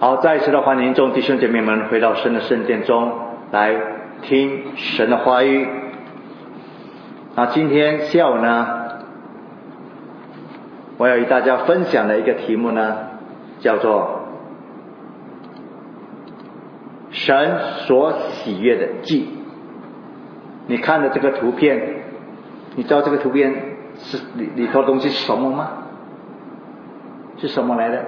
好，再一次的欢迎众弟兄姐妹们回到神的圣殿中来听神的话语。那今天下午呢，我要与大家分享的一个题目呢，叫做神所喜悦的祭。你看的这个图片，你知道这个图片是里头的东西是什么吗？是什么来的？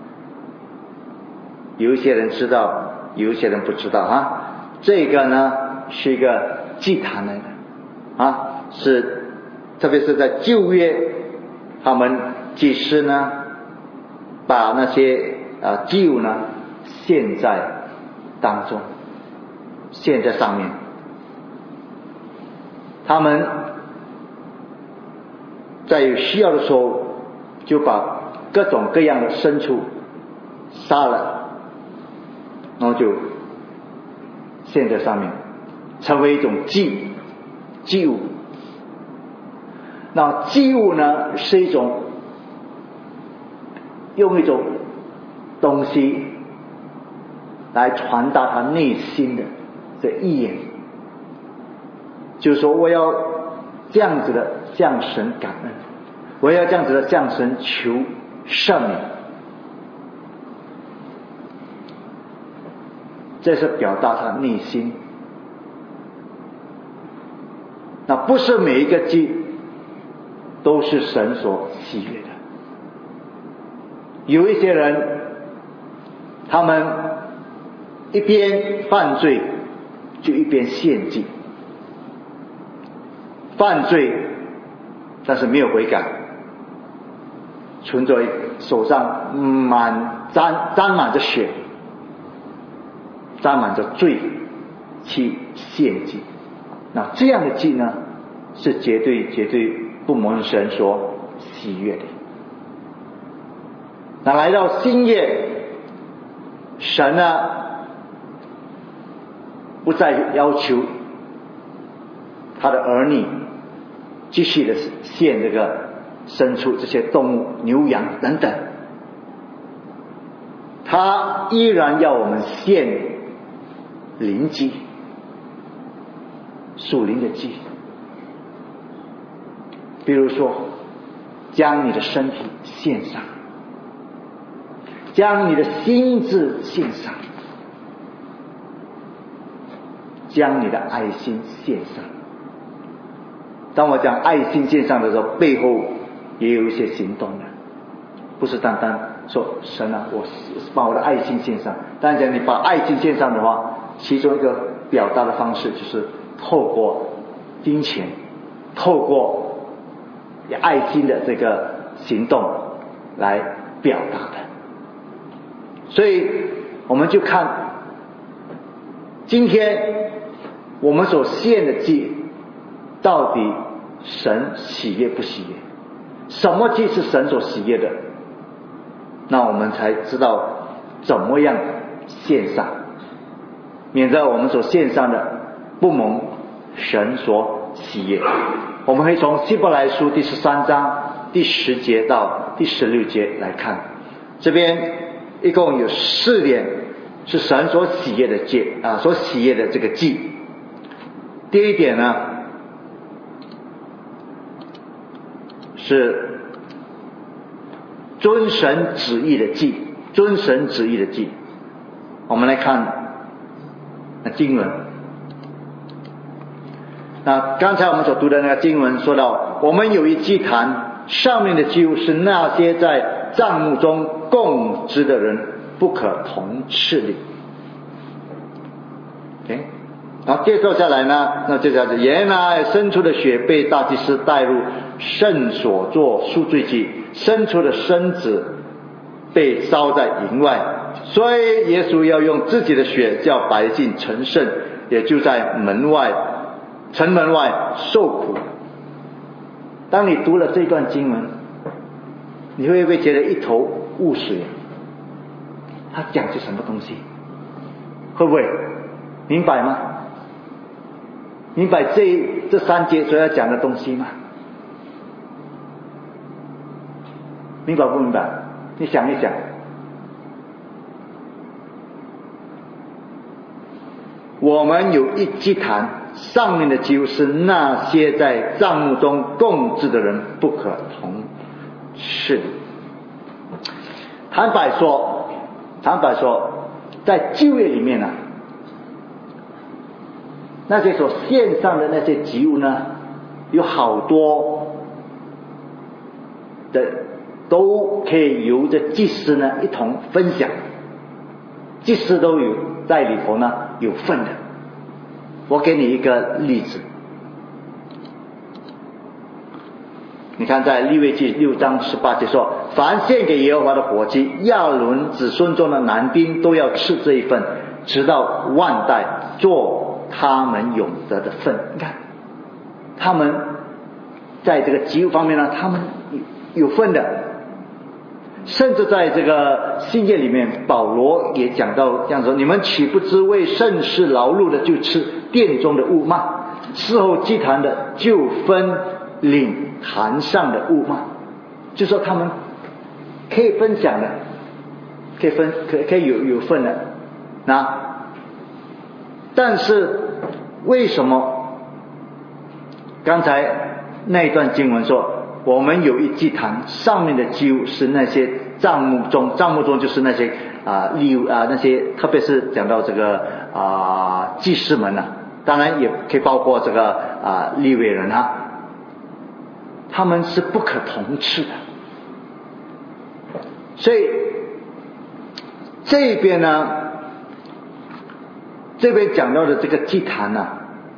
有一些人知道，有一些人不知道啊。这个呢是一个祭坛来的啊，是特别是在旧约，他们祭司呢把那些祭物呢献在当中，献在上面。他们在有需要的时候，就把各种各样的牲畜杀了，然后就献在上面，成为一种祭物。那祭物呢，是一种用一种东西来传达他内心的这意愿，就是说我要这样子的向神感恩，我要这样子的向神求赦免。这是表达他内心。那不是每一个祭都是神所喜悦的。有一些人，他们一边犯罪就一边献祭，犯罪但是没有悔改，存着手上沾满着血，沾满着罪去献祭。那这样的祭呢，是绝对不蒙神所喜悦的。那来到新约，神呢不再要求他的儿女继续的献这个牲畜，这些动物牛羊等等，他依然要我们献灵祭，属灵的祭。比如说将你的身体献上，将你的心智献上，将你的爱心献上。当我讲爱心献上的时候，背后也有一些行动的，不是单单说神啊，我把我的爱心献上。当然你把爱心献上的话，其中一个表达的方式就是透过金钱，透过爱心的这个行动来表达的。所以我们就看今天我们所献的祭到底神喜悦不喜悦，什么祭是神所喜悦的，那我们才知道怎么样献上，免得我们所献上的不蒙神所喜悦。我们可以从希伯来书第13章第10节到第16节来看，这边一共有4点是神所喜悦的祭所喜悦的这个祭。第一点呢，是遵神旨意的祭，遵神旨意的祭。我们来看经文。那刚才我们所读的那个经文说到，我们有一祭坛，上面的祭物是那些在帐幕中供职的人不可同吃的。OK， 然后接受下来呢，那就叫做原来牲畜的血被大祭司带入圣所做赎罪祭，牲畜的身子被烧在营外，所以耶稣要用自己的血叫百姓成圣，也就在城门外受苦。当你读了这段经文，你会不会觉得一头雾水？他讲些什么东西？会不会明白吗？明白这3节所要讲的东西吗？明白不明白？你想一想， 我们有一祭坛，上面的祭物是那些在帐幕中供职的人不可同吃。坦白说，在旧约里面呢，那些所献上的那些祭物呢，有好多的都可以由着祭司呢一同分享，祭司都有在里头呢有份的。我给你一个例子，你看在利未记6章18节说，凡献给耶和华的火祭，亚伦子孙中的男丁都要吃这一份，直到万代，做他们永得的份。你看他们在这个祭物方面呢，他们有份的。甚至在这个新约里面，保罗也讲到这样说，你们岂不知为圣事劳碌的就吃殿中的物吗？伺候祭坛的就分领坛上的物吗？就说他们可以分享的，可以有份的。但是为什么刚才那一段经文说我们有一祭坛，上面的祭物是那些帐幕中就是那些那些，特别是讲到这个祭司们啊，当然也可以包括这个利未人啊，他们是不可同吃的。所以这边讲到的这个祭坛呢，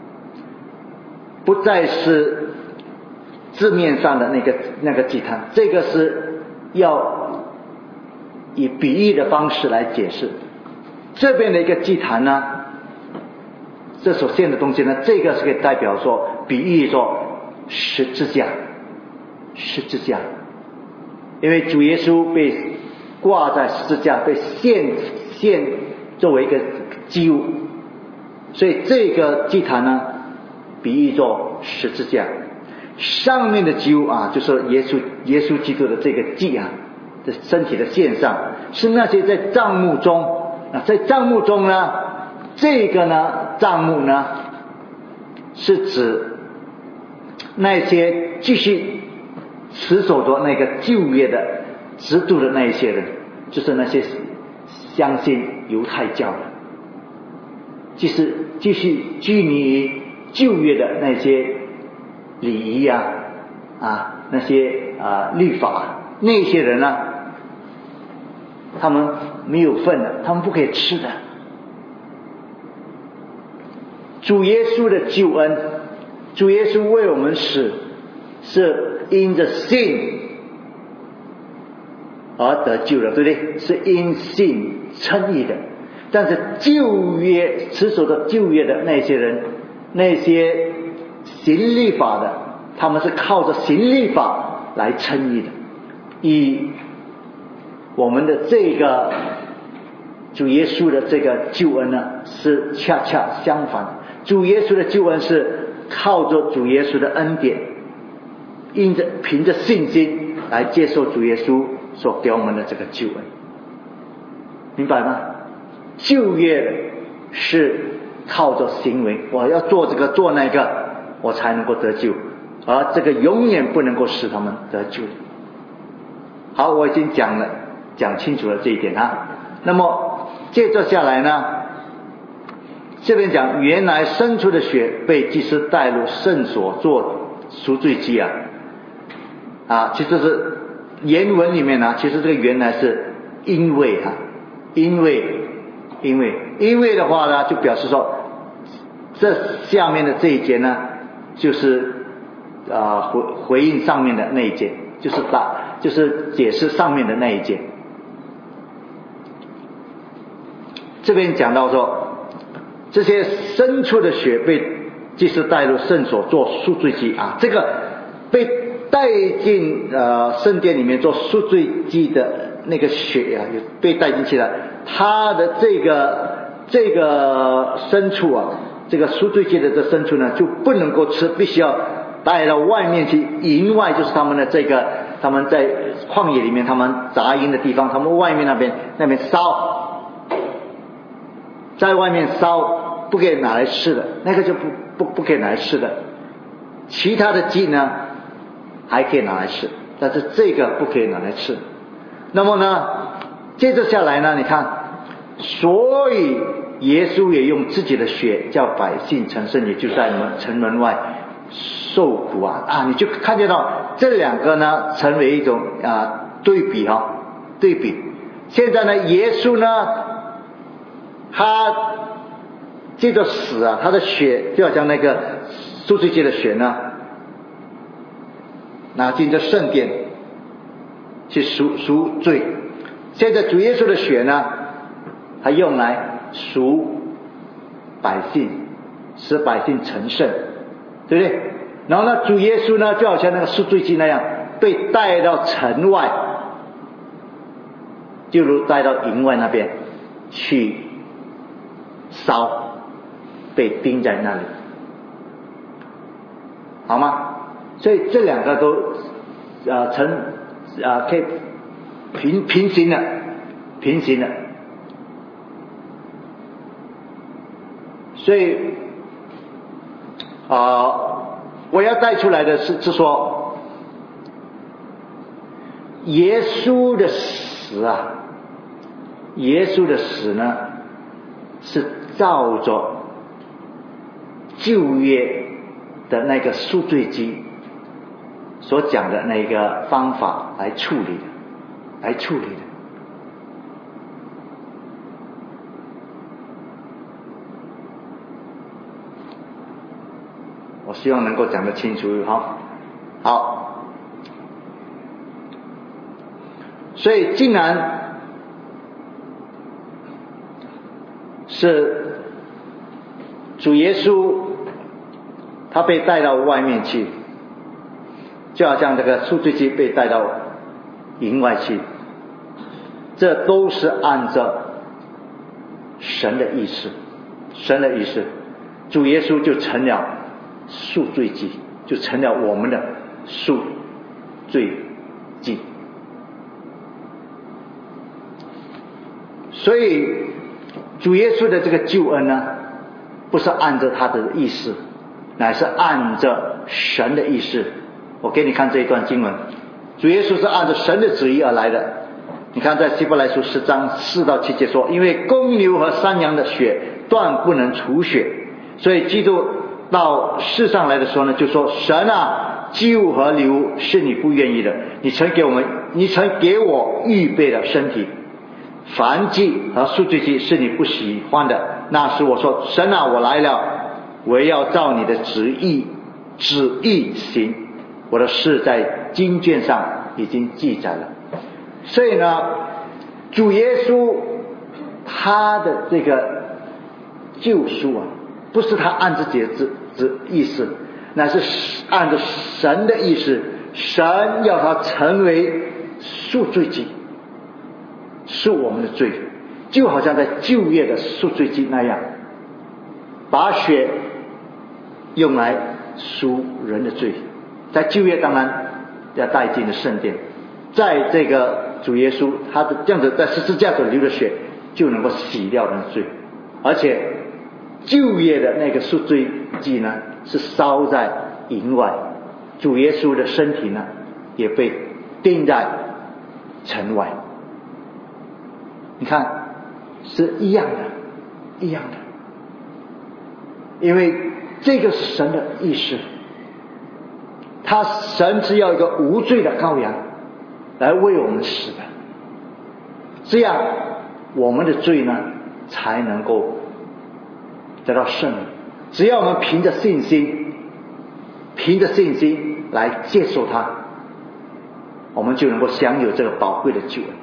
不再是字面上的那个祭坛，这个是要以比喻的方式来解释。这边的一个祭坛呢，这所献的东西呢，这个是可以代表说比喻说十字架，因为主耶稣被挂在十字架，被献作为一个祭物，所以这个祭坛呢比喻作十字架。上面的祭物就是耶稣基督的这个祭这身体的献上，是那些在帐幕中在帐幕中呢，这个呢帐幕呢是指那些继续持守着那个旧约的制度的那一些人，就是那些相信犹太教的，继续拘泥于旧约的那些礼仪那些律法，那些人呢，他们没有份的，他们不可以吃的。主耶稣的救恩，主耶稣为我们死，是因着信而得救的，对不对？是因信称义的。但是旧约持守的旧约的那些人，那些行律法的，他们是靠着行律法来称义的。以我们的这个主耶稣的这个救恩呢，是恰恰相反的。主耶稣的救恩是靠着主耶稣的恩典，凭着信心来接受主耶稣所给我们的这个救恩，明白吗？旧约是靠着行为，我要做这个做那个，我才能够得救，而这个永远不能够使他们得救。好，我已经讲清楚了这一点那么接着下来呢，这边讲原来牲畜的血被祭司带入圣所做赎罪祭其实是原文里面其实这个原来是因为的话呢，就表示说这下面的这一节呢，就是回应上面的那一节，就是解释上面的那一节。这边讲到说，这些牲畜的血被祭司带入圣所做赎罪祭这个被带进圣殿里面做赎罪祭的那个血被带进去了，它的这个牲畜这个赎罪祭的这牲畜呢就不能够吃，必须要带到外面去，营外就是他们的他们在旷野里面，他们杂营的地方，他们外面那边烧，在外面烧不可以拿来吃的，那个就不可以拿来吃的。其他的鸡呢还可以拿来吃，但是这个不可以拿来吃。那么呢，接着下来呢，你看，所以耶稣也用自己的血叫百姓成圣，也就在城门外受苦啊！你就看见到这两个呢，成为一种对比对比。现在呢，耶稣呢，他借着死他的血就好像那个赎罪祭的血呢，拿进这圣殿去赎罪。现在主耶稣的血呢，他用来赎百姓，使百姓成圣，对不对？然后呢，主耶稣呢，就好像那个赎罪祭那样，被带到城外，就如带到营外那边去烧，被钉在那里，好吗？所以这两个都可以平行的。所以我要带出来的是说，耶稣的死呢，是照着旧约的那个赎罪祭所讲的那个方法来处理的。我希望能够讲得清楚好，所以既然是主耶稣他被带到外面去，就好像这个赎罪祭被带到营外去，这都是按照神的意思，主耶稣就成了赎罪祭，就成了我们的赎罪祭。所以主耶稣的这个救恩呢，不是按照他的意思，乃是按照神的意思。我给你看这一段经文，主耶稣是按照神的旨意而来的。你看在希伯来书10章4到7节说，因为公牛和山羊的血断不能除血，所以基督到世上来的时候呢，就说神祭物和礼物是你不愿意的，你曾给我预备了身体，燔祭和赎罪祭是你不喜欢的。那时我说神我来了，我要照你的旨意行，我的事在经卷上已经记载了。所以呢，主耶稣他的这个救赎不是他按自己的意思，乃是按照神的意思，神要他成为赎罪祭，赎我们的罪，就好像在旧约的赎罪祭那样，把血用来赎人的罪。在旧约当然要带进了圣殿，在这个主耶稣他的这样子在十字架所流的血就能够洗掉人的罪。而且旧约的那个赎罪祭呢，是烧在营外，主耶稣的身体呢也被钉在城外。你看是一样的，因为这个是神的意思，神是要一个无罪的羔羊来为我们死的，这样我们的罪呢才能够得到圣灵。只要我们凭着信心来接受它，我们就能够享有这个宝贵的救恩。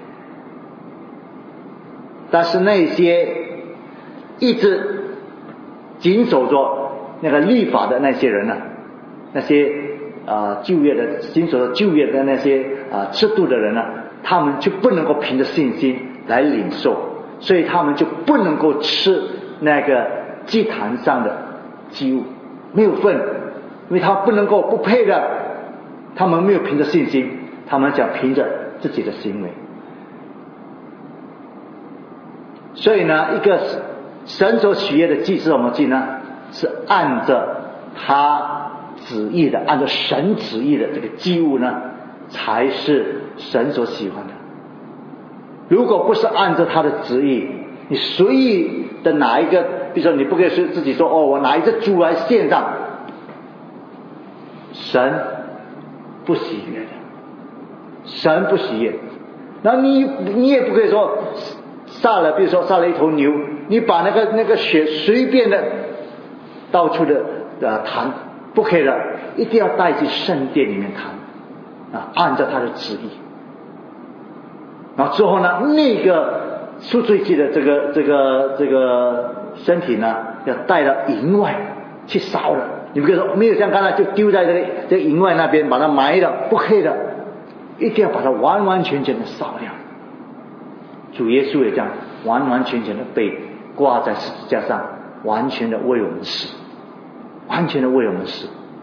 但是那些一直谨守着那个律法的那些人呢，那些谨守着旧约的那些制度的人呢，他们就不能够凭着信心来领受，所以他们就不能够吃那个祭坛上的祭物，没有份，因为他不能够不配的，他们没有凭着信心，他们想凭着自己的行为。所以呢，一个神所喜悦的祭是什么祭呢？是按着他旨意的，按照神旨意的这个祭物呢，才是神所喜欢的。如果不是按照他的旨意，你随意的拿一个，比如说你不可以自己说我拿一只猪来献上，神不喜悦的，神不喜悦。然后你也不可以说比如说杀了一头牛，你把那个血随便的到处的弹，不可以的，一定要带去圣殿里面弹按照他的旨意。然后之后呢，那个赎罪祭的这个身体呢，要带到营外去烧了。你不可以说没有像刚才就丢在这个营外那边把它埋了，不可以的，一定要把它完完全全的烧掉。主耶稣也这样完完全全的被挂在十字架上，完全的为我们死，完全的为我们死。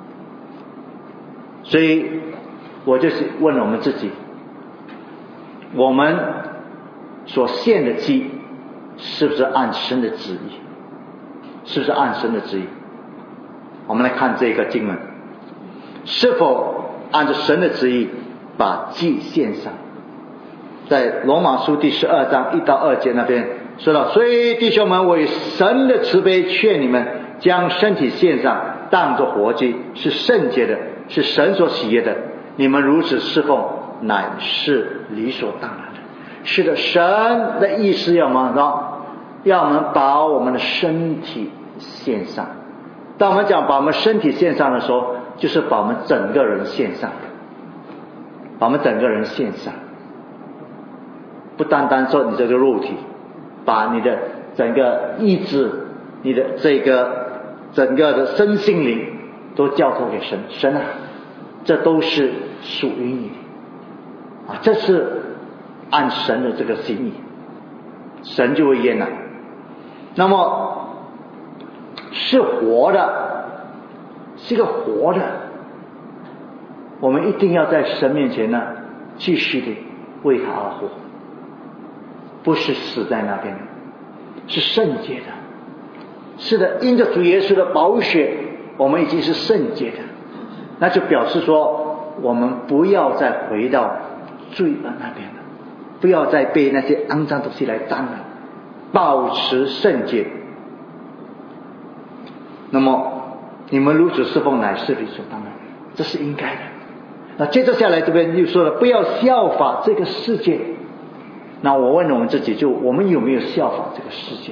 所以我就是问我们自己，我们所献的祭是不是按神的旨意？是不是按神的旨意？我们来看这个经文，是否按照神的旨意把祭献上？在罗马书第12章1到2节那边说到，所以弟兄们，我以神的慈悲劝你们，将身体献上，当作活祭，是圣洁的，是神所喜悦的。你们如此侍奉，乃是理所当然的。是的，神的意思要我们把我们的身体献上。当我们讲把我们身体献上的时候，就是把我们整个人献上，把我们整个人献上。不单单说你这个肉体，把你的整个意志，你的这个整个的身心灵都交托给神。神啊，这都是属于你的这是按神的这个心意，神就会悦纳。那么是活的，是一个活的，我们一定要在神面前呢继续的为他而活，不是死在那边，是圣洁的。是的，因着主耶稣的宝血，我们已经是圣洁的，那就表示说我们不要再回到罪恶那边了，不要再被那些肮脏东西来沾了，保持圣洁。那么你们如此侍奉，乃是理所当然，这是应该的。那接着下来这边又说了，不要效法这个世界。那我问我们自己，我们有没有效法这个世界？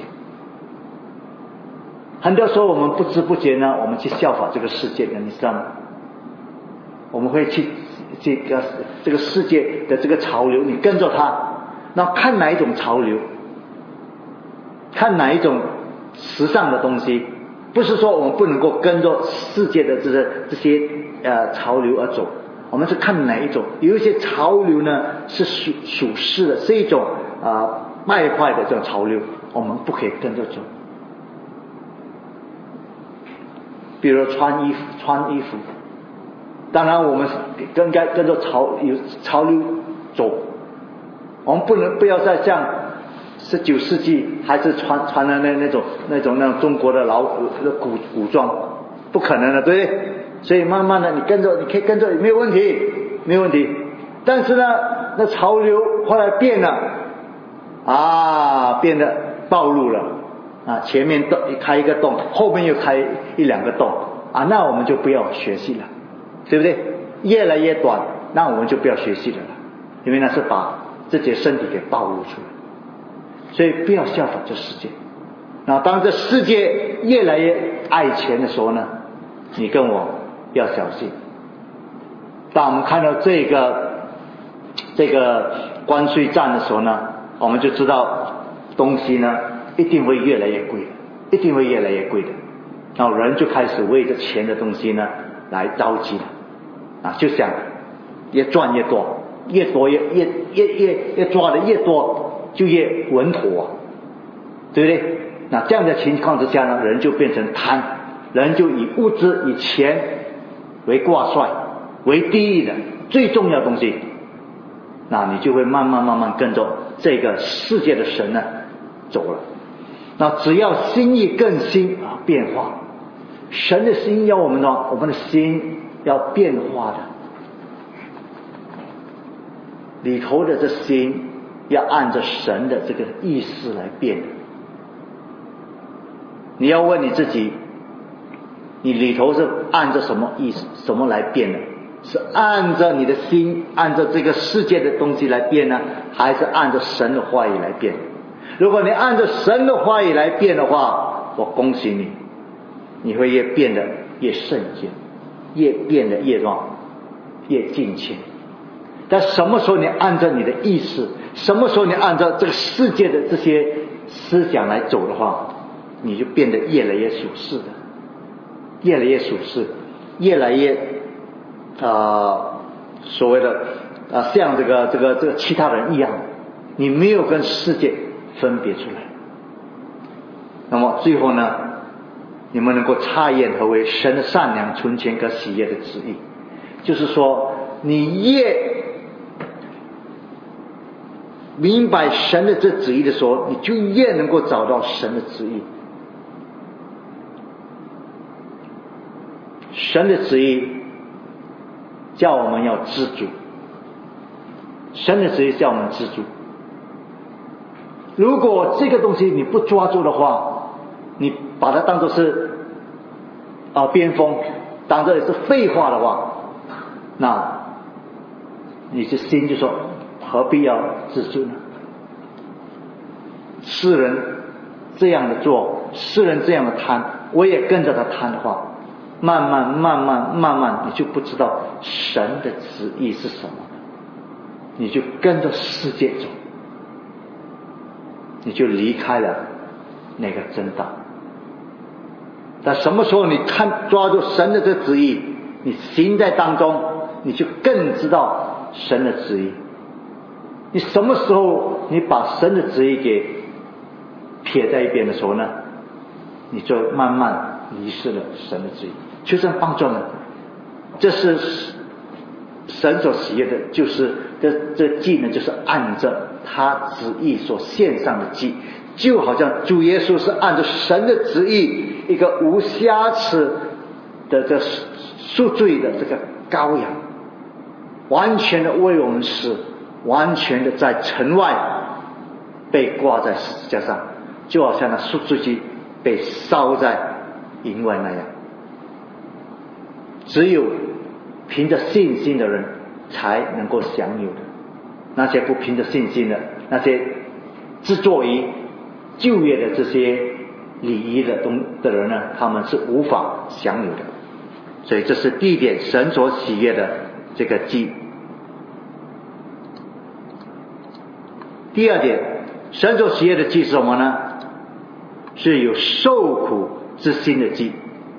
很多时候我们不知不觉呢，我们去效法这个世界的，你知道吗？我们会去这个世界的这个潮流，你跟着它，那看哪一种潮流，看哪一种时尚的东西。不是说我们不能够跟着世界的这些潮流而走，我们是看哪一种。有一些潮流呢是属世的，是一种败坏的这种潮流，我们不可以跟着走。比如穿衣服，当然我们应该跟着潮流走，我们不要再像19世纪还是穿的那种中国的古装，不可能的，对不对？所以慢慢的你可以跟着没有问题。但是呢，那潮流后来变了变得暴露了前面开一个洞，后面又开1-2个洞那我们就不要学习了，对不对？越来越短，那我们就不要学习了，因为那是把自己的身体给暴露出来。所以不要效法这世界。那当这世界越来越爱钱的时候呢，你跟我要小心。当我们看到这个关税战的时候呢，我们就知道东西呢一定会越来越贵的，然后人就开始为着钱的东西呢来着急了就想越赚越多，越抓的越多就越稳妥对不对？那这样的情况之下呢，人就变成贪，人就以物质以钱为挂帅，为第一的最重要的东西，那你就会慢慢跟着这个世界的神呢走了。 那只要心意更新啊，变化。神的心要我们的心要变化的，里头的这心要按着神的这个意思来变的。你要问你自己，你里头是按着什么意思，什么来变的？是按着你的心，按着这个世界的东西来变呢，还是按着神的话语来变？如果你按着神的话语来变的话，我恭喜你，你会越变得越圣洁，越变得越敬虔。但什么时候你按照你的意识，什么时候你按照这个世界的这些思想来走的话，你就变得越来越属世的，越来越属世，越来越所谓的像这个其他人一样，你没有跟世界分别出来。那么最后呢，你们能够察验何为神的善良、纯全和喜悦的旨意，就是说你越明白神的这旨意的时候，你就越能够找到神的旨意。神的旨意叫我们要知足，神的旨意叫我们知足。如果这个东西你不抓住的话，你把它当作是边锋，当作是废话的话，那你的心就说何必要知足呢？世人这样的做，世人这样的贪，我也跟着他贪的话，慢慢你就不知道神的旨意是什么，你就跟着世界走，你就离开了那个真道。但什么时候你抓住神的这旨意，你行在当中，你就更知道神的旨意。你什么时候你把神的旨意给撇在一边的时候呢，你就慢慢离失了神的旨意。求神帮助我们，这是神所喜悦的，就是这祭呢，就是按着他旨意所献上的祭，就好像主耶稣是按着神的旨意，一个无瑕疵的这赎罪的这个羔羊，完全的为我们死，完全的在城外被挂在十字架上，就好像那赎罪祭被烧在营外那样。只有凭着信心的人才能够享有的，那些不凭着信心的，那些执着于旧约的这些礼仪的人呢，他们是无法享有的。所以这是第一点，神所喜悦的这个祭。第二点，神所喜悦的祭是什么呢？是有受苦之心的祭。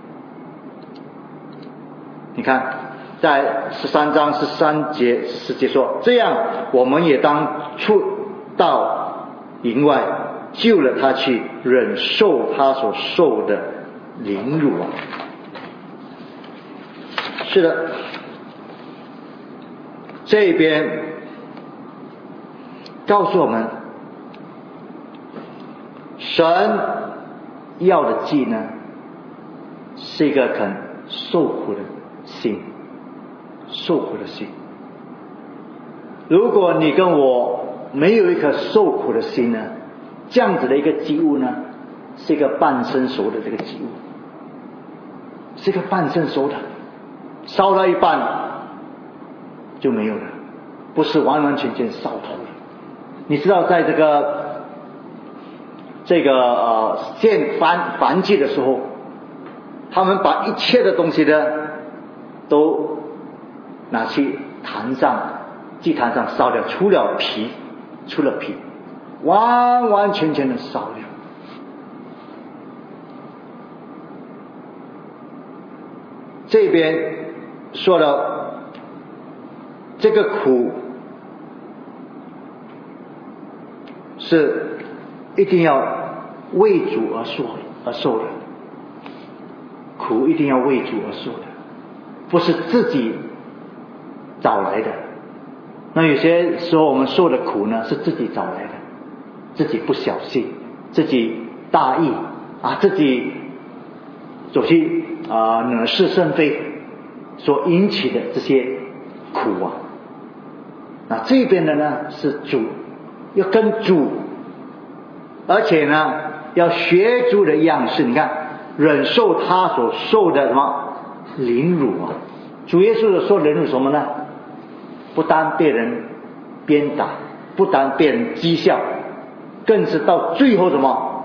你看在13章13节14节说，这样我们也当出到营外，救了他去，忍受他所受的凌辱啊。是的，这边告诉我们，神要的祭呢，是一个肯受苦的心，受苦的心。如果你跟我没有一颗受苦的心呢，这样子的一个祭物呢，是一个半生熟的这个祭物，是一个半生熟的，烧到一半就没有了，不是完完全全烧透了。你知道在这个献燔祭的时候，他们把一切的东西呢都拿去祭坛上烧掉，除了皮，完完全全的烧掉。这边说了这个苦是一定要为主而受的，苦一定要为主而受的，不是自己找来的。那有些时候我们受的苦呢，是自己找来的，自己不小心，自己大意自己走去惹是生非所引起的这些苦那这边的呢是主，要跟主，而且呢要学主的样式。你看忍受他所受的什么凌辱主耶稣所受凌辱什么呢？不单被人鞭打，不单被人讥笑，更是到最后什么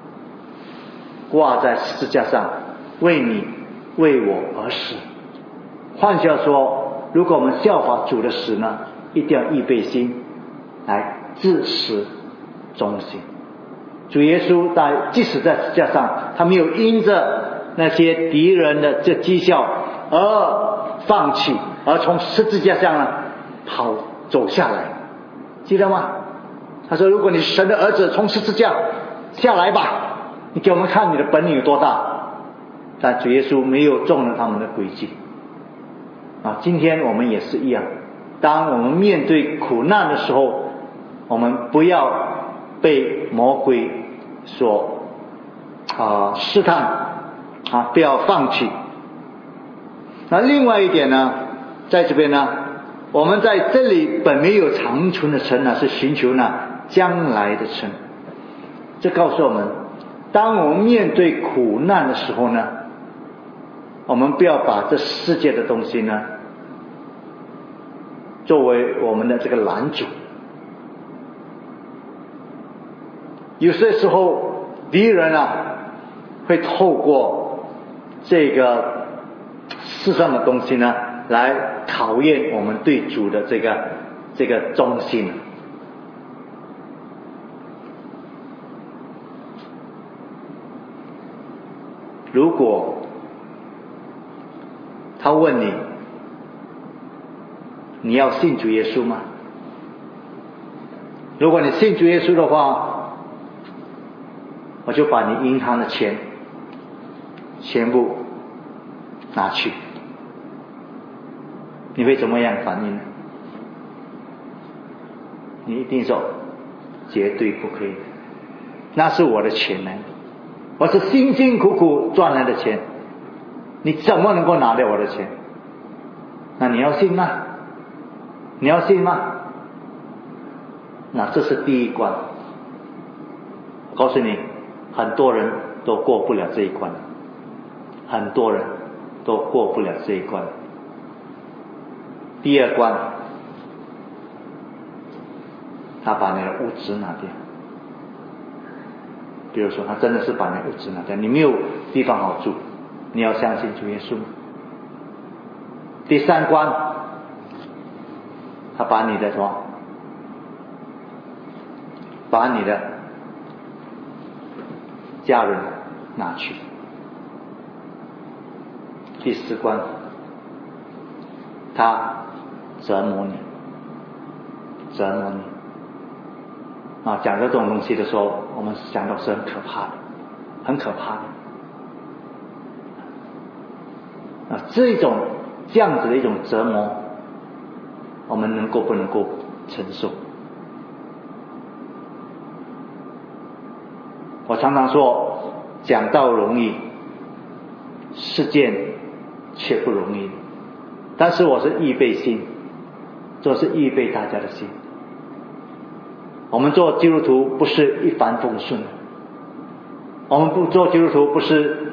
挂在十字架上，为你为我而死。换句话说，如果我们效法主的死呢，一定要预备心来至死忠心。主耶稣即使在十字架上，他没有因着那些敌人的这讥笑而放弃，而从十字架上呢走下来，记得吗？他说如果你是神的儿子，从十字架下来吧，你给我们看你的本领有多大。但主耶稣没有中了他们的诡计今天我们也是一样，当我们面对苦难的时候，我们不要被魔鬼所试探不要放弃。那另外一点呢，在这边呢，我们在这里本没有长存的城是寻求将来的城。这告诉我们，当我们面对苦难的时候呢，我们不要把这世界的东西呢作为我们的这个拦阻。有些时候敌人会透过这个世上的东西呢来考验我们对主的这个忠心。如果他问你要信主耶稣吗？如果你信主耶稣的话，我就把你银行的钱全部拿去，你会怎么样反应呢？你一定说绝对不可以，那是我的钱呢，我是辛辛苦苦赚来的钱，你怎么能够拿掉我的钱？那你要信吗？你要信吗？那这是第一关。我告诉你，很多人都过不了这一关，很多人都过不了这一关。第二关，他把你的物质拿掉。比如说他真的是把你的物质拿掉，你没有地方好住，你要相信主耶稣。第三关，他把你的什么？把你的家人拿去。第四关，他折磨你。讲到这种东西的时候，我们想到是很可怕的，很可怕的。这样子的一种折磨，我们不能够承受？我常常说，讲道容易，实践却不容易。但是我是预备心，就是预备大家的心。我们做基督徒不是一帆风顺，我们不做基督徒不是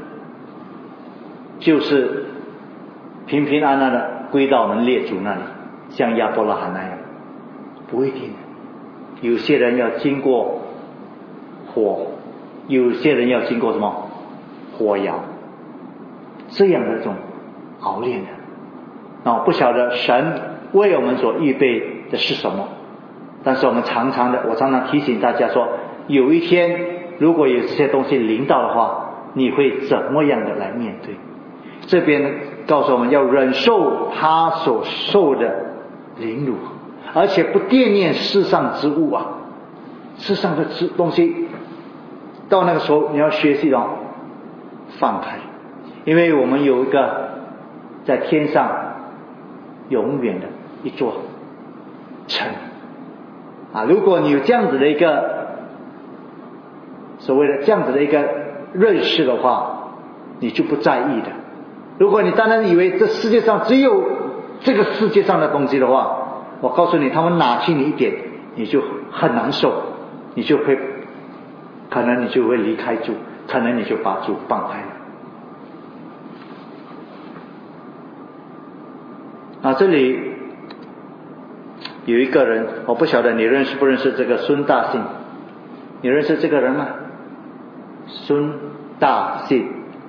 就是平平安安的归到我们列祖那里，像亚伯拉罕那样，不一定。有些人要经过火，有些人要经过什么火窑，这样的一种熬炼的。那我不晓得神为我们所预备的是什么，但是我常常提醒大家说，有一天如果有这些东西临到的话，你会怎么样的来面对？这边告诉我们要忍受他所受的凌辱，而且不惦念世上之物世上的东西，到那个时候你要学习放开，因为我们有一个在天上永远的一座城如果你有这样子的一个所谓的这样子的一个认识的话，你就不在意的。如果你单单以为这世界上只有这个世界上的东西的话，我告诉你，他们拿去你一点，你就很难受，你就会可能你就会离开主，可能你就把主放开了。这里有一个人，我不晓得你认识不认识这个孙大信，你认识这个人吗？孙大信，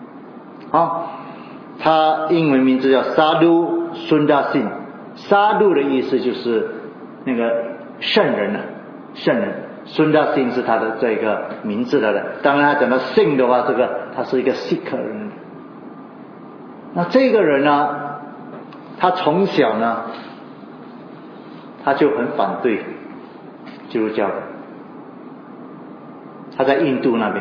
他英文名字叫沙鲁孙大信。沙鲁的意思就是那个圣人啊，圣人。孙大信是他的这个名字的人。当然他讲到信的话，这个他是一个锡克人。那这个人呢，他从小呢他就很反对基督教的。他在印度那边，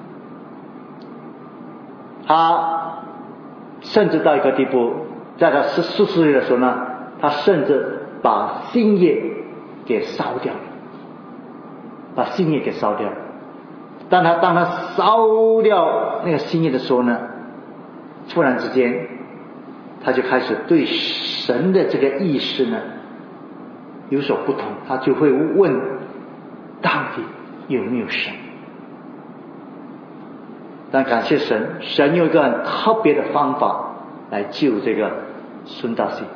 他甚至到一个地步，在他14岁的时候呢，他甚至把新业给烧掉了，把新业给烧掉了。当他烧掉那个新业的时候呢，突然之间他就开始对神的这个意识呢有所不同，他就会问到底有没有神。但感谢神，神有一个很特别的方法来救这个孙大信。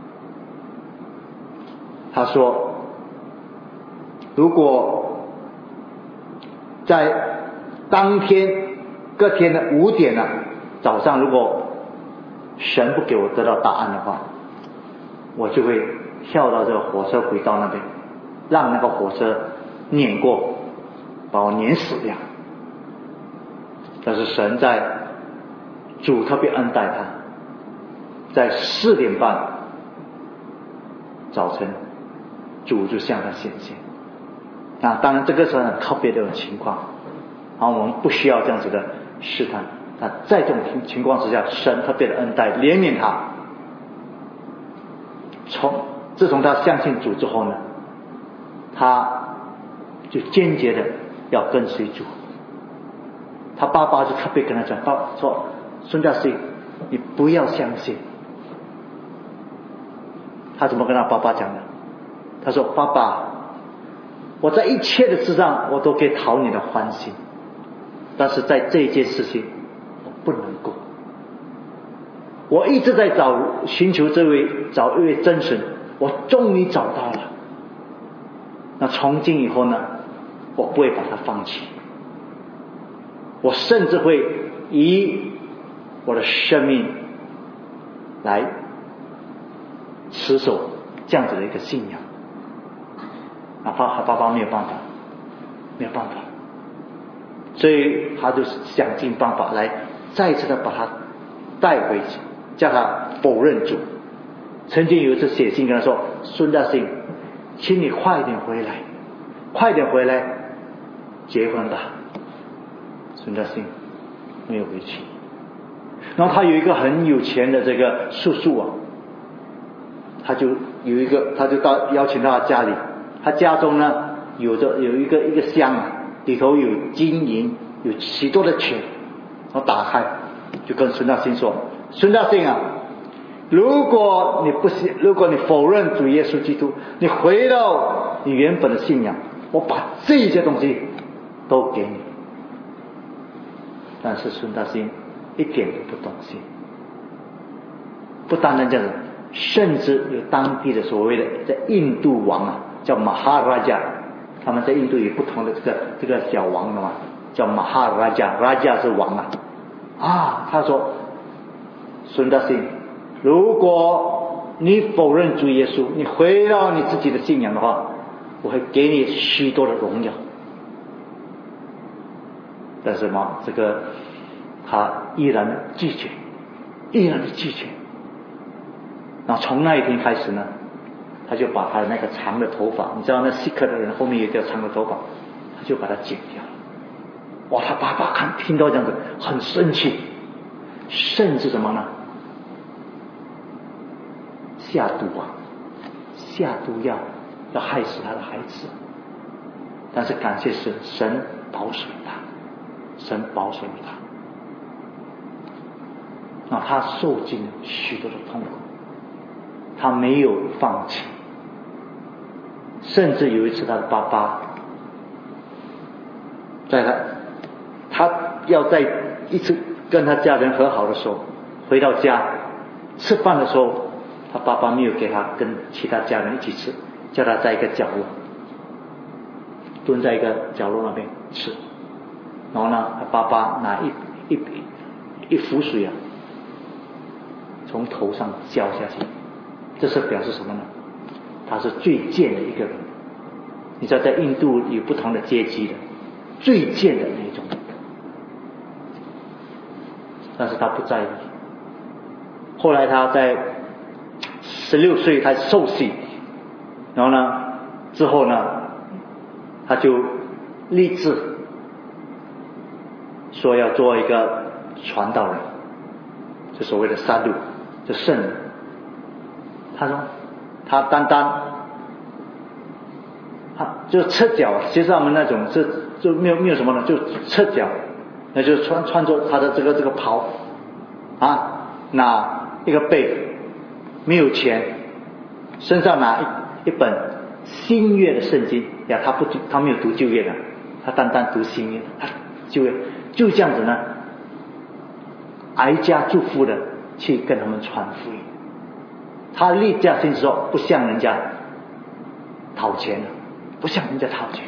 他说，如果在当天隔天的5点早上，如果神不给我得到答案的话，我就会跳到这个火车轨道那边，让那个火车碾过，把我碾死掉。但是神在主特别恩待他，在4点半早晨，主就向他显现。当然这个是很特别的情况，我们不需要这样子的试探。在这种情况之下，神特别的恩待怜悯他。自从他相信主之后呢，他就坚决的要跟随主。他爸爸就特别跟他讲，说孙大信，你不要相信。他怎么跟他爸爸讲的？他说，爸爸，我在一切的事上我都可以讨你的欢心，但是在这一件事情我不能够。我一直在寻求找一位真神，我终于找到了。那从今以后呢，我不会把它放弃，我甚至会以我的生命来持守这样子的一个信仰。爸爸没有办法，所以他就想尽办法来再一次的把他带回去，叫他否认主。曾经有一次写信跟他说，孙大信，请你快点回来结婚吧。孙大信没有回去。然后他有一个很有钱的这个叔叔他就邀请到他家里。他家中呢有一个箱里头有金银，有许多的钱。然后打开就跟孙大信说，孙大信如果你否认主耶稣基督，你回到你原本的信仰，我把这些东西都给你。但是孙大信一点都不动心。不单单这样，甚至有当地的所谓的在印度王叫马哈拉加，他们在印度有不同的这个小王的嘛，叫马哈拉加，拉加是王他说，孙大信，如果你否认主耶稣，你回到你自己的信仰的话，我会给你许多的荣耀。但是这个他依然的拒绝。然后从那一天开始呢，他就把他的那个长的头发，你知道那锡克的人后面有一条长的头发，他就把它剪掉了。他爸爸听到这样子很生气，甚至什么呢？下毒药要害死他的孩子。但是感谢神保守他， 神保守了他。他受尽了许多的痛苦，他没有放弃。甚至有一次他的爸爸在他要在一次跟他家人和好的时候，回到家吃饭的时候，他爸爸没有给他跟其他家人一起吃，叫他在一个角落蹲在一个角落那边吃。然后呢，他爸爸拿一壶水从头上浇下去。这是表示什么呢？他是最贱的一个人。你知道在印度有不同的阶级的，最贱的那种，但是他不在意。后来他在16岁他受洗，然后呢之后呢他就立志说要做一个传道人，就所谓的萨鲁，就圣人。他说他单就赤脚，其实他们那种就没有什么呢，就赤脚，那就穿着他的这个袍拿一个背，没有钱，身上拿一本新约的圣经他没有读旧约的，他单读新约，他旧约就这样子呢，挨家祝福的去跟他们传福音。他立下心说不向人家讨钱了，不向人家讨钱。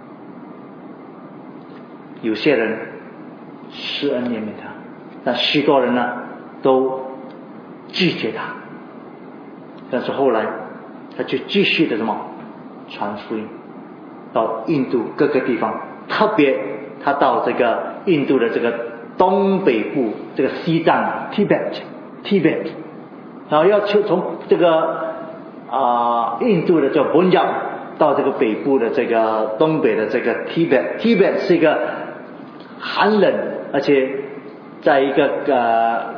有些人施恩怜悯他，但许多人呢都拒绝他。但是后来他就继续的传福音到印度各个地方，特别他到这个印度的这个东北部，这个西藏Tibet，然后要从这个印度的叫本加到这个北部的这个东北的这个 Tibet 是一个寒冷，而且在一个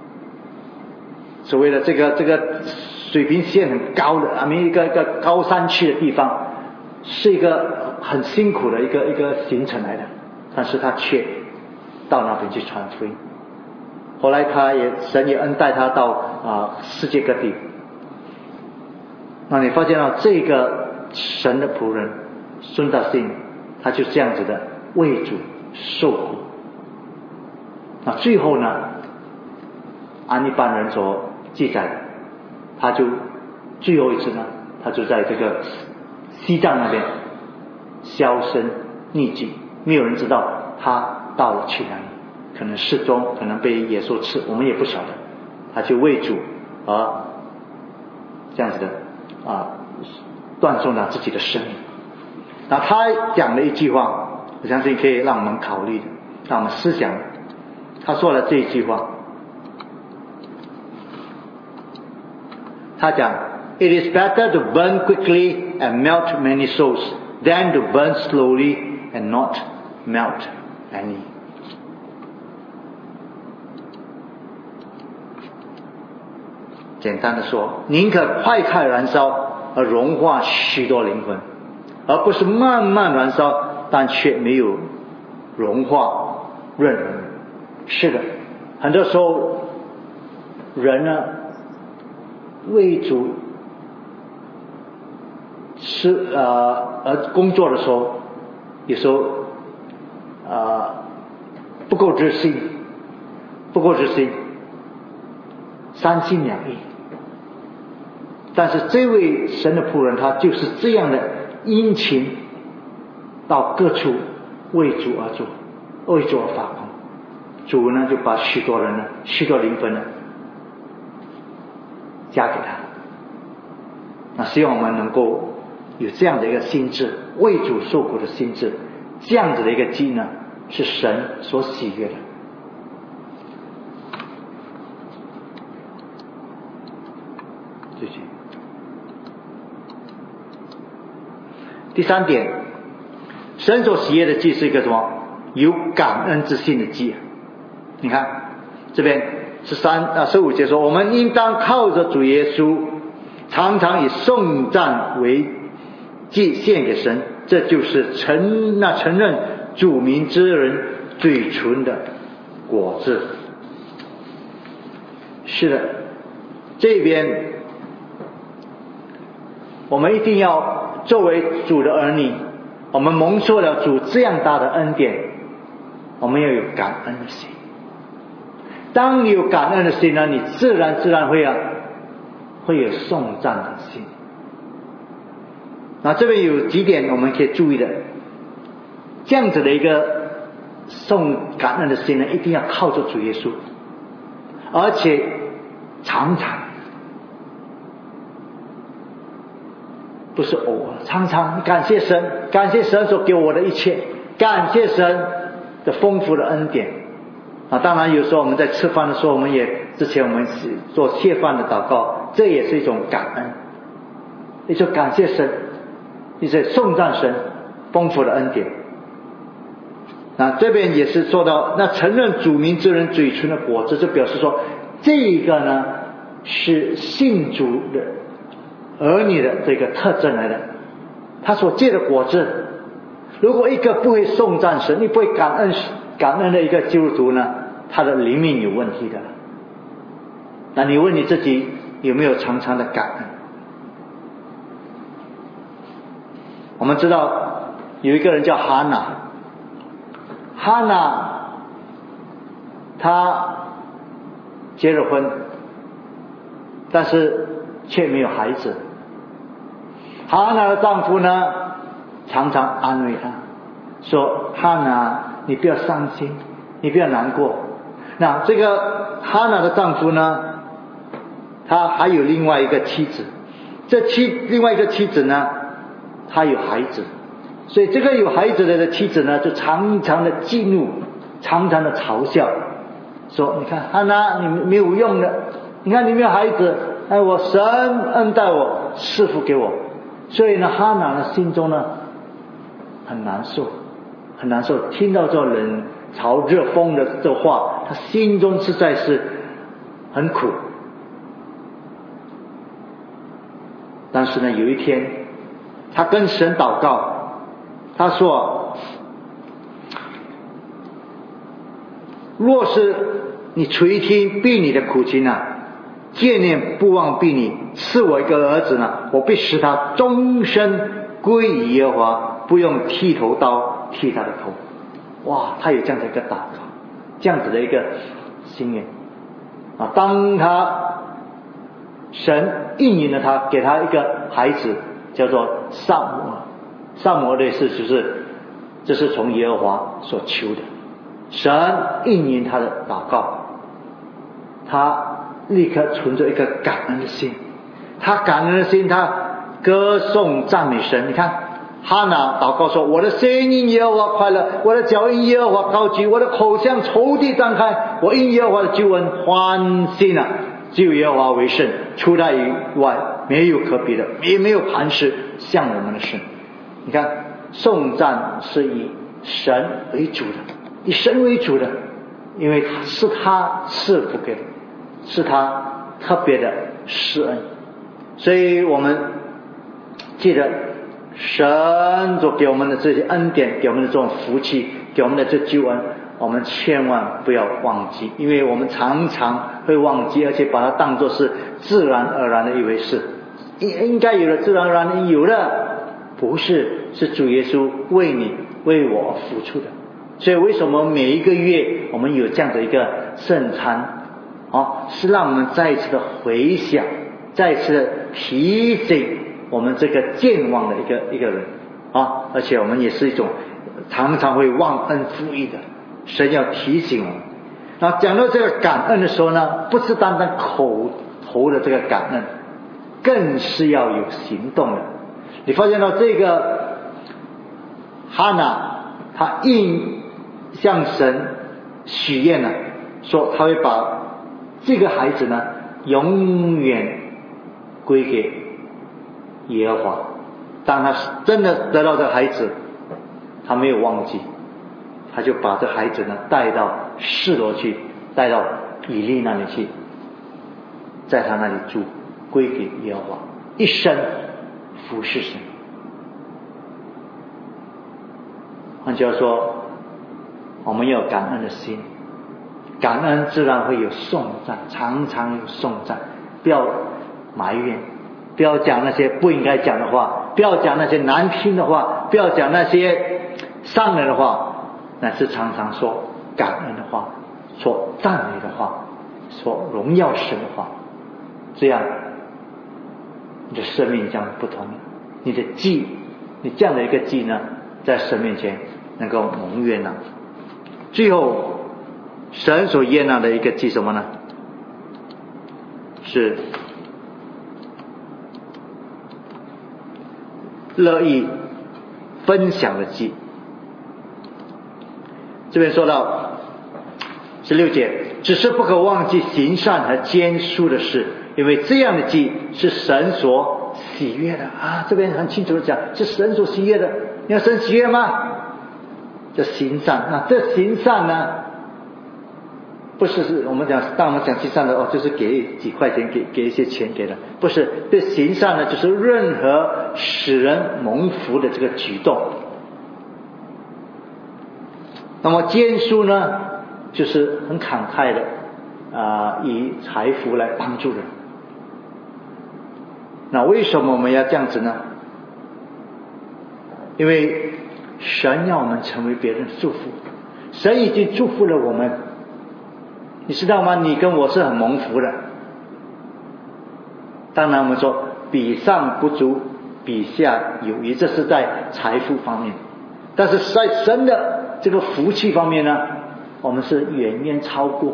所谓的这个水平线很高的一个高山区的地方，是一个很辛苦的一个行程来的，但是他却到那边去传福音。后来神也恩待他到世界各地。那你发现这个神的仆人孙达信，他就这样子的为主受苦。那最后呢，按一般人所记载的，他就最后一次呢，他就在这个西藏那边销声匿迹，没有人知道他到了去哪里，可能失踪，可能被野兽吃，我们也不晓得。他就为主而这样子的断送了自己的生命。那他讲了一句话，我相信可以让我们考虑的，让我们思想。他说了这一句话，他讲 It is better to burn quickly and melt many souls than to burn slowly and not melt any。 简单的说，宁可快快燃烧而融化许多灵魂，而不是慢慢燃烧但却没有融化任何人。是的，很多时候人呢为主而工作的时候，有时候不够自信，三心两意。但是这位神的仆人，他就是这样的殷勤，到各处为主而做，为主而发光。主呢就把许多人呢，许多灵魂呢加给他。那希望我们能够有这样的一个心智，为主受苦的心智，这样子的一个机呢，是神所喜悦的。谢谢。第三点，神所喜悦的祭是一个什么？有感恩之心的祭。你看这边15节说，我们应当靠着主耶稣，常常以颂赞为祭献给神，这就是承认主名之人嘴唇的果子。是的，这边我们一定要作为主的儿女，我们蒙受了主这样大的恩典，我们要有感恩的心。当你有感恩的心呢，你自然会有颂赞的心。那这边有几点我们可以注意的，这样子的一个感恩的心呢，一定要靠着主耶稣，而且常常，不是偶尔，常常感谢神，感谢神所给我的一切，感谢神的丰富的恩典。当然有时候我们在吃饭的时候，之前我们做谢饭的祷告，这也是一种感恩，也就感谢神，也是颂赞神丰富的恩典。那这边也是说到，那承认主名之人嘴唇的果子，就表示说这个呢是信主的儿女的这个特征来的。他所结的果子，如果一个不会颂赞神，你不会感恩的一个基督徒呢，他的灵命有问题的。那你问你自己，有没有常常的感恩？我们知道有一个人叫哈娜，她结了婚，但是却没有孩子。哈娜的丈夫呢，常常安慰她说：哈娜，你不要伤心，你不要难过。那这个哈娜的丈夫呢，他还有另外一个妻子，另外一个妻子呢，他有孩子，所以这个有孩子的妻子呢，就常常的激怒，常常的嘲笑，说：你看哈娜，你没有用的，你看你没有孩子，我神恩待我，赐福给我。所以呢，哈娜的心中呢很难受，听到这人嘲热讽的这话，他心中实在是很苦。但是呢，有一天他跟神祷告，他说：若是你垂听婢女的苦情纪念不忘婢女，赐我一个儿子呢，我必使他终身归于耶和华，不用剃头刀剃他的头。哇，他有这样的一个祷告，这样子的一个心愿当神应允了他，给他一个孩子叫做撒母耳的意思就是这是从耶和华所求的，神应允他的祷告，他立刻存着一个感恩的心，他歌颂赞美神。你看哈娜祷告说：我的心因耶和华快乐，我的脚因耶和华高举，我的口向仇敌张开，我因耶和华的救恩欢欣只有耶和华为圣，除他以外没有可比的，也没有磐石像我们的神。你看颂赞是以神为主的，以神为主的，因为是他赐福给的，是他特别的施恩。所以我们记得神所给我们的这些恩典，给我们的这种福气，给我们的这救恩，我们千万不要忘记，因为我们常常会忘记，而且把它当作是自然而然的一回事，应该有的自然而然的有的，不是，是主耶稣为你为我付出的。所以为什么每一个月我们有这样的一个圣餐是让我们再一次的回想，再一次的提醒我们这个健忘的一个人而且我们也是一种常常会忘恩负义的，神要提醒我们。那讲到这个感恩的时候呢，不是单单口头的这个感恩，更是要有行动的。你发现到这个哈娜，她应向神许愿说她会把这个孩子呢永远归给耶和华。当她真的得到这个孩子，她没有忘记，她就把这孩子呢带到示罗去，带到以利那里去，在他那里住，归给耶和华，一生服侍神。换句话说， 我们要有感恩的心，感恩自然会有颂赞，常常有颂赞，不要埋怨，不要讲那些不应该讲的话，不要讲那些难听的话，不要讲那些伤人的话，乃是常常说感恩的话，说赞美的话，说荣耀神的话，这样你的生命将不同，你的祭，你这样的一个祭呢，在神面前能够蒙悦纳。最后神所悦纳的一个祭什么呢？是乐意分享的祭。这边说到16节，只是不可忘记行善和坚书的事，因为这样的祭是神所喜悦的啊。这边很清楚的讲，是神所喜悦的。你要神喜悦吗？这行善，那这行善呢，不是我们讲，当我们讲行善的就是给几块钱，给一些钱给了，不是。这行善呢，就是任何使人蒙福的这个举动。那么捐书呢，就是很慷慨的以财富来帮助人。那为什么我们要这样子呢？因为神要我们成为别人的祝福，神已经祝福了我们，你知道吗？你跟我是很蒙福的。当然我们说比上不足，比下有余，这是在财富方面，但是在神的这个福气方面呢，我们是远远超过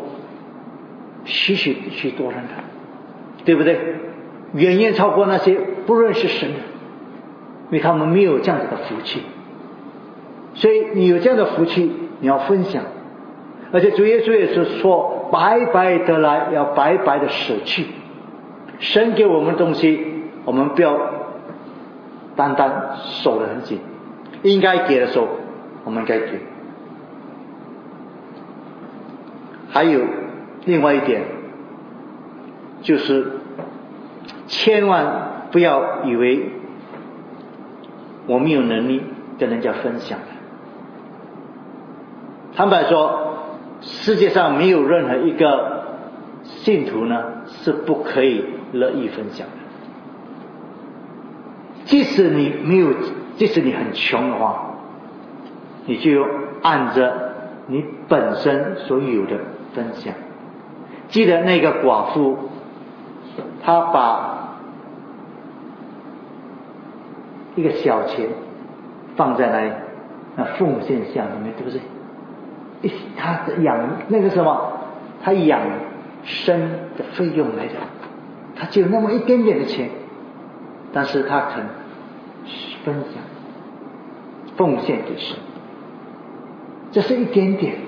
许多人的，对不对？远远超过那些不认识神的，因为他们没有这样子的福气。所以你有这样的福气，你要分享。而且主耶稣也是说，白白得来，要白白的舍去。神给我们的东西，我们不要单单守得很紧，应该给的时候我们应该给。还有另外一点，就是千万不要以为我们有能力跟人家分享。坦白说，世界上没有任何一个信徒呢是不可以乐意分享的。即使你很穷的话，你就按着你本身所有的分享。记得那个寡妇，她把一个小钱放在那奉献箱里面，对不对？他养那个什么，他养生的费用来的，他只有那么一点点的钱，但是他肯分享奉献给神，这是一点点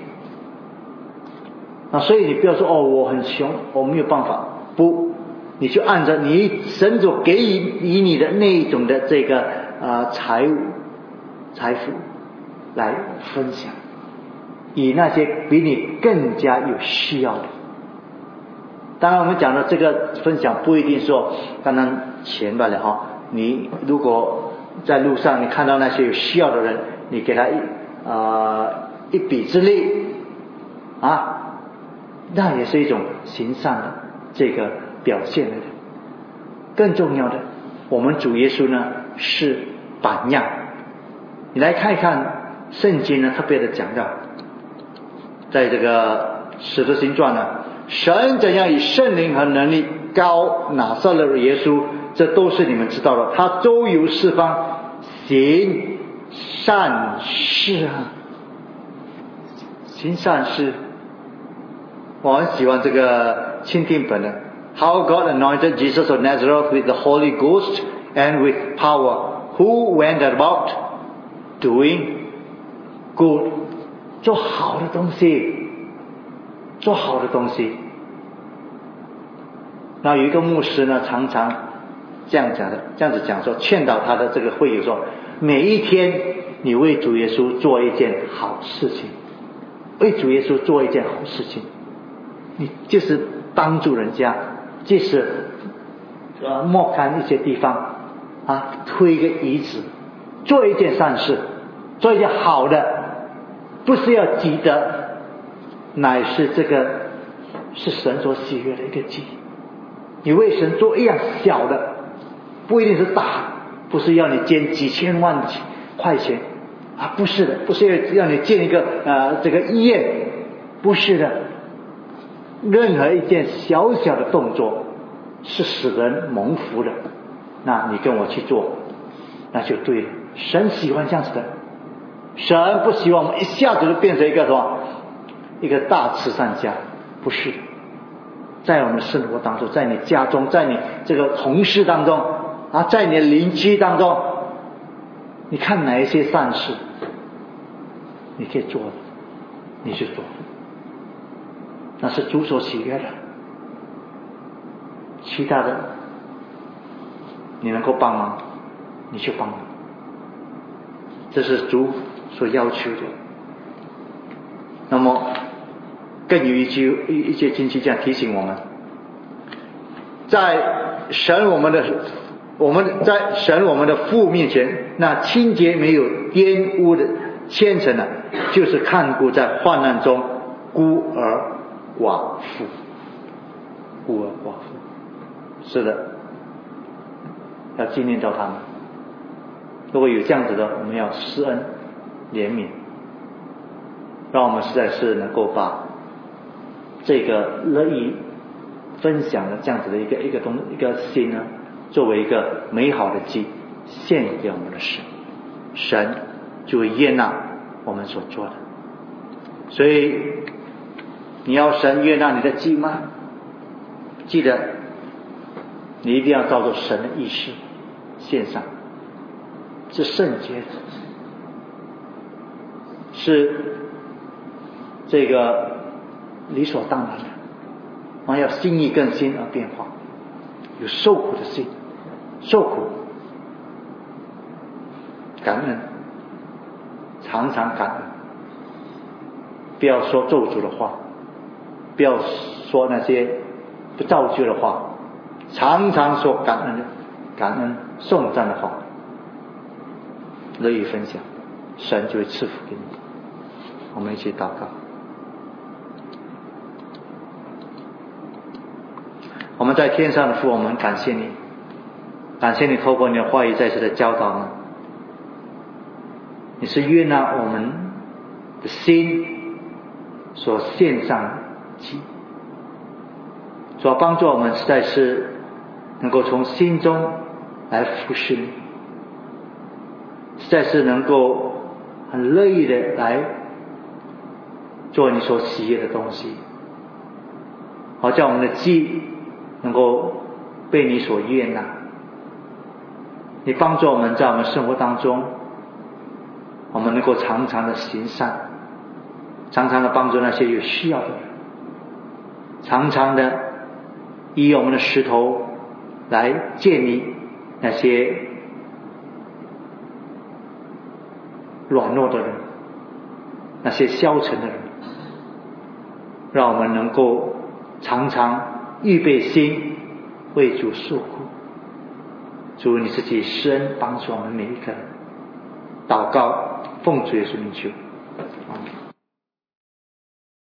所以你不要说我很穷，我没有办法，不，你就按照你神所给予你的那一种的这个财富来分享，以那些比你更加有需要的。当然我们讲的这个分享不一定说当然钱罢了你如果在路上你看到那些有需要的人，你给他一笔之力那也是一种行善的这个表现来的。更重要的，我们主耶稣呢是榜样。你来看一看圣经呢特别的讲到，在这个使徒行传呢，神怎样以圣灵和能力膏拿撒勒的耶稣，这都是你们知道的。他周游四方，行善事行善事。我很喜欢这个钦定本的 How God anointed Jesus of Nazareth with the Holy Ghost and with power, who went about doing good. 做好的东西，做好的东西。那有一个牧师呢，常常这样子讲说，劝导他的这个会友说，每一天你为主耶稣做一件好事情，为主耶稣做一件好事情，你就是帮助人家，就是莫看一些地方推一个椅子，做一件善事，做一件好的， 不是要积的，乃是这个是神所喜悦的一个祭。你为神做一样小的，不一定是大，不是要你捐几千万块钱啊，不是的，不是要你建一个这个医院，不是的，任何一件小小的动作是使人蒙福的，那你跟我去做，那就对了。神喜欢这样子的，神不希望我们一下子就变成一个什么，一个大慈善家，不是的。在我们的生活当中，在你家中，在你这个同事当中啊，在你的邻居当中，你看哪一些善事你可以做的，你去做，那是主所喜悦的。其他的你能够帮忙你就帮忙，这是主所要求的。那么更有一些经济这样提醒我们，在神我们的父面前，那清洁没有玷污的虔诚呢，就是看顾在患难中孤儿寡妇。孤儿寡妇，是的，要纪念到他们。如果有这样子的，我们要施恩怜悯，让我们实在是能够把这个乐意分享的这样子的一个心呢，作为一个美好的祭献给我们的神，神就会悦纳我们所做的。所以你要神悦纳你的祭吗？记得你一定要照着神的意思献上，是圣洁的，是这个理所当然的。我们要心意更新而变化，有受苦的心，受苦感恩，常常感恩，不要说咒诅的话，不要说那些不造就的话，常常说感恩颂赞的话，乐意分享，神就会赐福给你。我们一起祷告。我们在天上的父，我们感谢你，感谢你透过你的话语再次的教导我们，你是悦纳我们的心所献上祭，所帮助我们实在是能够从心中来服侍你，实在是能够很乐意的来做你所喜悦的东西，好叫我们的祭能够被你所悦纳。你帮助我们在我们生活当中，我们能够常常的行善，常常的帮助那些有需要的人，常常的以我们的石头来建立那些软弱的人，那些消沉的人，让我们能够常常预备心为主受苦。主你自己施恩帮助我们每一个人，祷告奉主耶稣名求，阿们。